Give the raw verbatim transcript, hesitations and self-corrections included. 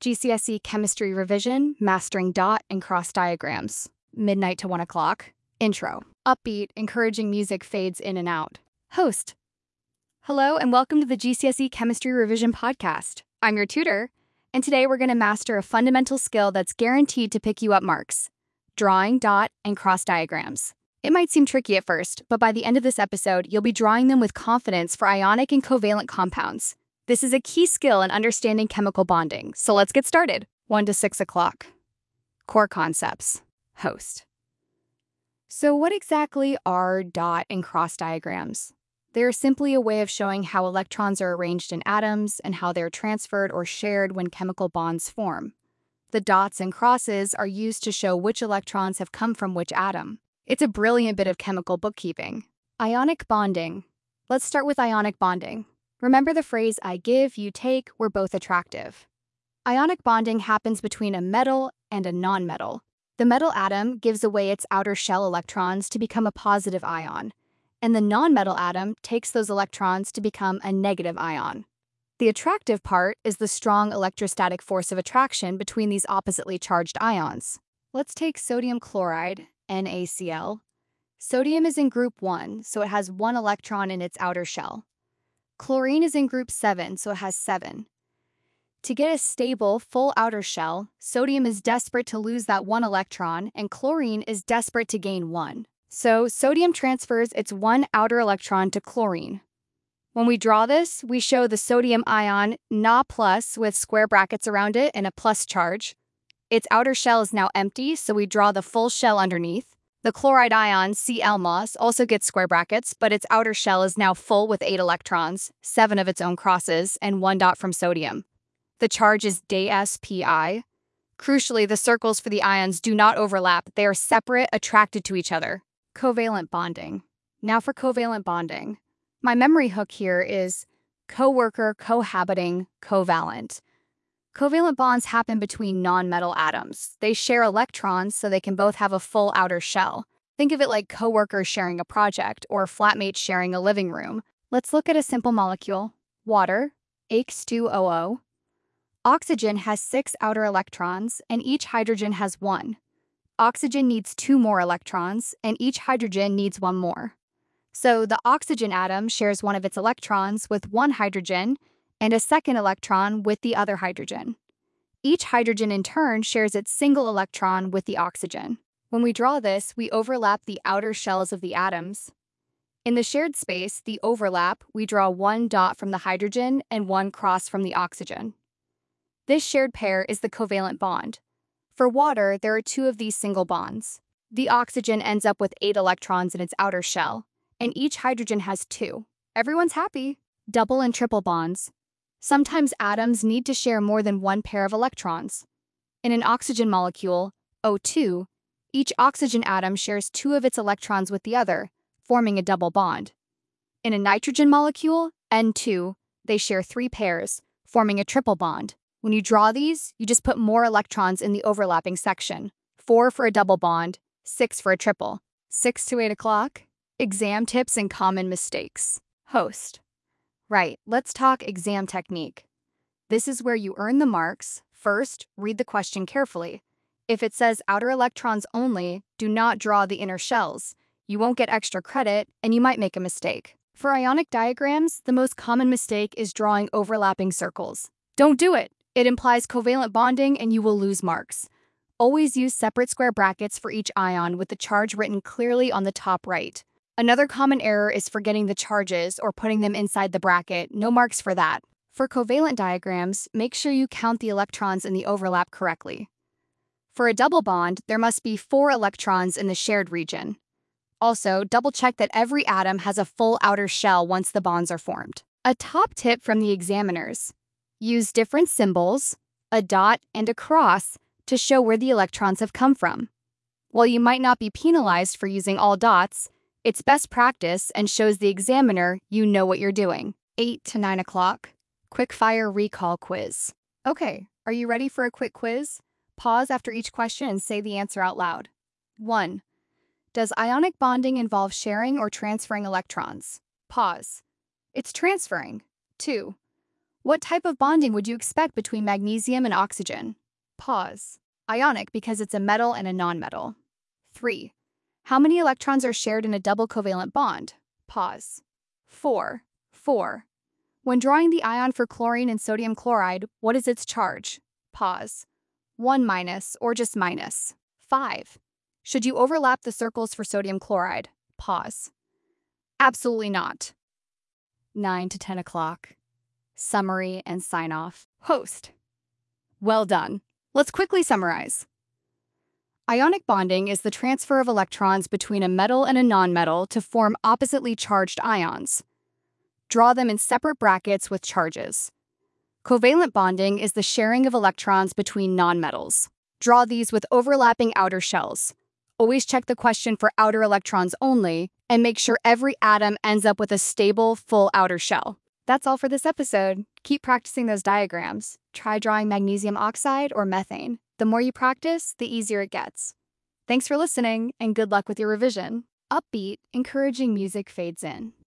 G C S E Chemistry Revision, Mastering Dot and Cross Diagrams. Midnight to one o'clock. Intro. Upbeat, encouraging music fades in and out. Host. Hello and welcome to the G C S E Chemistry Revision podcast. I'm your tutor, and today we're going to master a fundamental skill that's guaranteed to pick you up marks: drawing dot and cross diagrams. It might seem tricky at first, but by the end of this episode, you'll be drawing them with confidence for ionic and covalent compounds. This is a key skill in understanding chemical bonding, so let's get started. one to six o'clock. Core concepts. Host. So what exactly are dot and cross diagrams? They're simply a way of showing how electrons are arranged in atoms and how they're transferred or shared when chemical bonds form. The dots and crosses are used to show which electrons have come from which atom. It's a brilliant bit of chemical bookkeeping. Ionic bonding. Let's start with ionic bonding. Remember the phrase, I give, you take, we're both attractive. Ionic bonding happens between a metal and a nonmetal. The metal atom gives away its outer shell electrons to become a positive ion, and the nonmetal atom takes those electrons to become a negative ion. The attractive part is the strong electrostatic force of attraction between these oppositely charged ions. Let's take sodium chloride, NaCl. Sodium is in group one, so it has one electron in its outer shell. Chlorine is in group seven, so it has seven. To get a stable, full outer shell, sodium is desperate to lose that one electron, and chlorine is desperate to gain one. So sodium transfers its one outer electron to chlorine. When we draw this, we show the sodium ion Na plus with square brackets around it and a plus charge. Its outer shell is now empty, so we draw the full shell underneath. The chloride ion Cl- also gets square brackets, but its outer shell is now full with eight electrons, seven of its own crosses, and one dot from sodium. The charge is DsPi. Crucially, the circles for the ions do not overlap. They are separate, attracted to each other. Covalent bonding. Now for covalent bonding. My memory hook here is coworker, cohabiting, covalent. Covalent bonds happen between nonmetal atoms. They share electrons so they can both have a full outer shell. Think of it like coworkers sharing a project or flatmates sharing a living room. Let's look at a simple molecule. Water, H two O O. Oxygen has six outer electrons, and each hydrogen has one. Oxygen needs two more electrons, and each hydrogen needs one more. So the oxygen atom shares one of its electrons with one hydrogen, and a second electron with the other hydrogen. Each hydrogen in turn shares its single electron with the oxygen. When we draw this, we overlap the outer shells of the atoms. In the shared space, the overlap, we draw one dot from the hydrogen and one cross from the oxygen. This shared pair is the covalent bond. For water, there are two of these single bonds. The oxygen ends up with eight electrons in its outer shell, and each hydrogen has two. Everyone's happy. Double and triple bonds. Sometimes atoms need to share more than one pair of electrons. In an oxygen molecule, O two, each oxygen atom shares two of its electrons with the other, forming a double bond. In a nitrogen molecule, N two, they share three pairs, forming a triple bond. When you draw these, you just put more electrons in the overlapping section. Four for a double bond, six for a triple. Six to eight o'clock. Exam tips and common mistakes. Host. Right, let's talk exam technique. This is where you earn the marks. First, read the question carefully. If it says outer electrons only, do not draw the inner shells. You won't get extra credit, and you might make a mistake. For ionic diagrams, the most common mistake is drawing overlapping circles. Don't do it! It implies covalent bonding, and you will lose marks. Always use separate square brackets for each ion with the charge written clearly on the top right. Another common error is forgetting the charges or putting them inside the bracket. No marks for that. For covalent diagrams, make sure you count the electrons in the overlap correctly. For a double bond, there must be four electrons in the shared region. Also, double-check that every atom has a full outer shell once the bonds are formed. A top tip from the examiners: use different symbols, a dot and a cross, to show where the electrons have come from. While you might not be penalized for using all dots, it's best practice and shows the examiner you know what you're doing. eight to nine o'clock. Quickfire recall quiz. Okay, are you ready for a quick quiz? Pause after each question and say the answer out loud. one. Does ionic bonding involve sharing or transferring electrons? Pause. It's transferring. two. What type of bonding would you expect between magnesium and oxygen? Pause. Ionic because it's a metal and a nonmetal. three. How many electrons are shared in a double covalent bond? Pause. four. four. When drawing the ion for chlorine and sodium chloride, what is its charge? Pause. one minus or just minus. five. Should you overlap the circles for sodium chloride? Pause. Absolutely not. nine to ten o'clock. Summary and sign off. Host. Well done. Let's quickly summarize. Ionic bonding is the transfer of electrons between a metal and a nonmetal to form oppositely charged ions. Draw them in separate brackets with charges. Covalent bonding is the sharing of electrons between nonmetals. Draw these with overlapping outer shells. Always check the question for outer electrons only, and make sure every atom ends up with a stable, full outer shell. That's all for this episode. Keep practicing those diagrams. Try drawing magnesium oxide or methane. The more you practice, the easier it gets. Thanks for listening, and good luck with your revision. Upbeat, encouraging music fades in.